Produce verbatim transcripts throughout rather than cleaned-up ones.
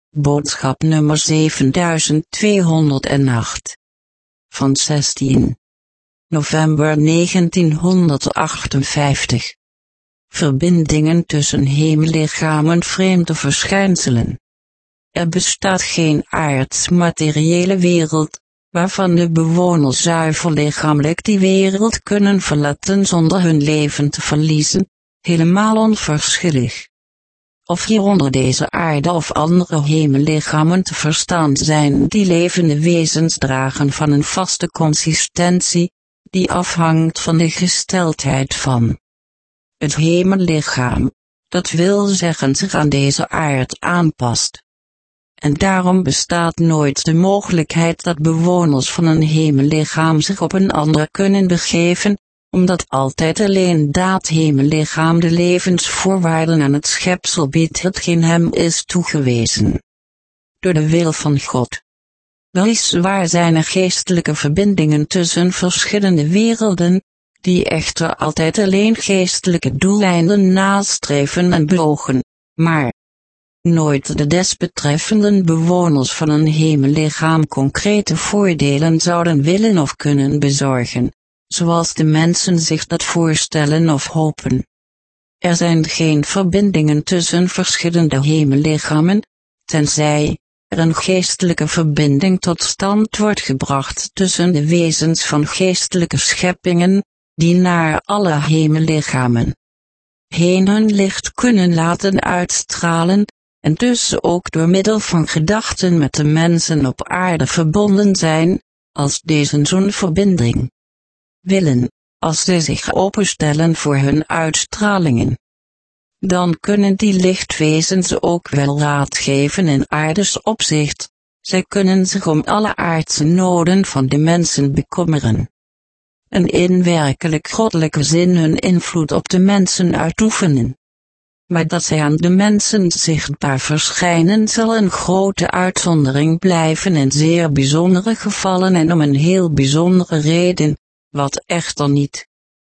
Boodschap nummer zeven tweehonderdacht. Van zestien november negentienhonderdachtenvijftig. Verbindingen tussen hemellichamen, vreemde verschijnselen. Er bestaat geen aards-materiële wereld, waarvan de bewoners zuiver lichamelijk die wereld kunnen verlaten zonder hun leven te verliezen, helemaal onverschillig. Of hier onder deze aarde of andere hemellichamen te verstaan zijn die levende wezens dragen van een vaste consistentie, die afhangt van de gesteldheid van het hemellichaam, dat wil zeggen zich aan deze aard aanpast. En daarom bestaat nooit de mogelijkheid dat bewoners van een hemellichaam zich op een ander kunnen begeven, omdat altijd alleen dat hemellichaam de levensvoorwaarden aan het schepsel biedt hetgeen hem is toegewezen door de wil van God. Weliswaar zijn er geestelijke verbindingen tussen verschillende werelden, die echter altijd alleen geestelijke doeleinden nastreven en beogen, maar nooit de desbetreffenden bewoners van een hemellichaam concrete voordelen zouden willen of kunnen bezorgen, zoals de mensen zich dat voorstellen of hopen. Er zijn geen verbindingen tussen verschillende hemellichamen, tenzij er een geestelijke verbinding tot stand wordt gebracht tussen de wezens van geestelijke scheppingen, die naar alle hemellichamen heen hun licht kunnen laten uitstralen, en dus ook door middel van gedachten met de mensen op aarde verbonden zijn, als deze zo'n verbinding willen, als zij zich openstellen voor hun uitstralingen. Dan kunnen die lichtwezens ook wel raad geven in aardes opzicht, zij kunnen zich om alle aardse noden van de mensen bekommeren. En in werkelijk goddelijke zin hun invloed op de mensen uitoefenen. Maar dat zij aan de mensen zichtbaar verschijnen zal een grote uitzondering blijven in zeer bijzondere gevallen en om een heel bijzondere reden, wat echter niet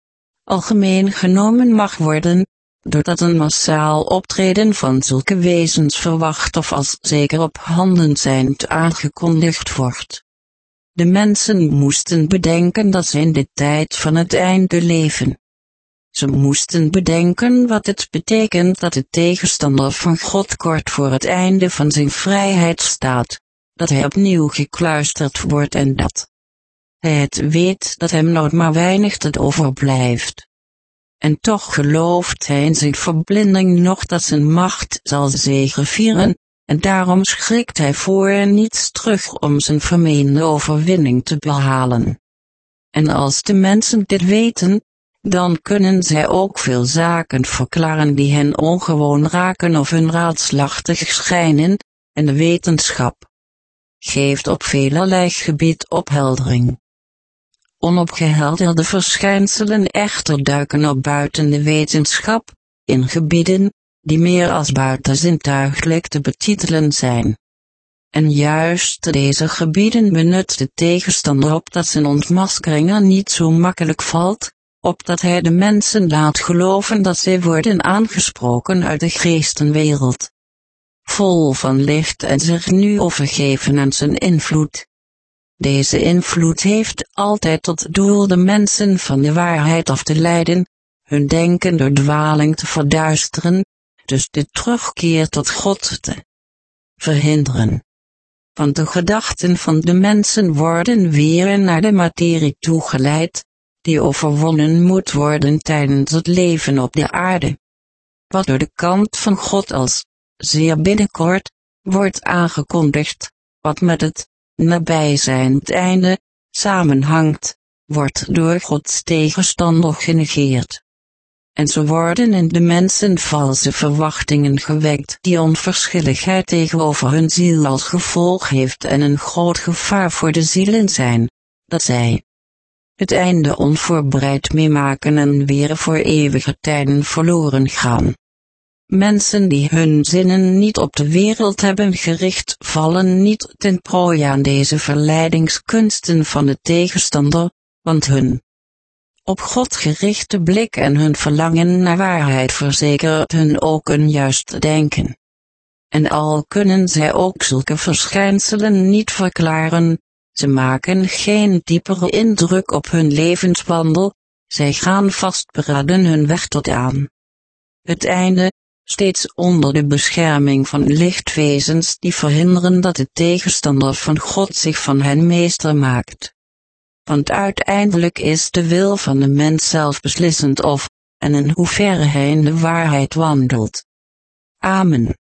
algemeen genomen mag worden, doordat een massaal optreden van zulke wezens verwacht of als zeker op handen zijnd aangekondigd wordt. De mensen moesten bedenken dat ze in de tijd van het einde leven. Ze moesten bedenken wat het betekent dat de tegenstander van God kort voor het einde van zijn vrijheid staat, dat hij opnieuw gekluisterd wordt en dat hij het weet dat hem nog maar weinig te overblijft. En toch gelooft hij in zijn verblinding nog dat zijn macht zal zegevieren, en daarom schrikt hij voor niets terug om zijn vermeende overwinning te behalen. En als de mensen dit weten, dan kunnen zij ook veel zaken verklaren die hen ongewoon raken of hun raadselachtig schijnen, en de wetenschap geeft op velerlei gebied opheldering. Onopgehelderde verschijnselen echter duiken op buiten de wetenschap, in gebieden, die meer als buitenzintuiglijk te betitelen zijn. En juist deze gebieden benut de tegenstander opdat zijn ontmaskering er niet zo makkelijk valt, opdat hij de mensen laat geloven dat zij worden aangesproken uit de geestenwereld, vol van licht en zich nu overgeven aan zijn invloed. Deze invloed heeft altijd tot doel de mensen van de waarheid af te leiden, hun denken door dwaling te verduisteren, dus de terugkeer tot God te verhinderen. Want de gedachten van de mensen worden weer naar de materie toegeleid, die overwonnen moet worden tijdens het leven op de aarde. Wat door de kant van God als zeer binnenkort wordt aangekondigd, wat met het nabijzijnd einde samenhangt, wordt door Gods tegenstander genegeerd. En zo worden in de mensen valse verwachtingen gewekt die onverschilligheid tegenover hun ziel als gevolg heeft en een groot gevaar voor de zielen zijn, dat zij het einde onvoorbereid meemaken en weer voor eeuwige tijden verloren gaan. Mensen die hun zinnen niet op de wereld hebben gericht vallen niet ten prooi aan deze verleidingskunsten van de tegenstander, want hun op God gerichte blik en hun verlangen naar waarheid verzekert hun ook een juist denken. En al kunnen zij ook zulke verschijnselen niet verklaren, ze maken geen diepere indruk op hun levenswandel, zij gaan vastberaden hun weg tot aan het einde, steeds onder de bescherming van lichtwezens die verhinderen dat de tegenstander van God zich van hen meester maakt. Want uiteindelijk is de wil van de mens zelf beslissend of, en in hoeverre hij in de waarheid wandelt. Amen.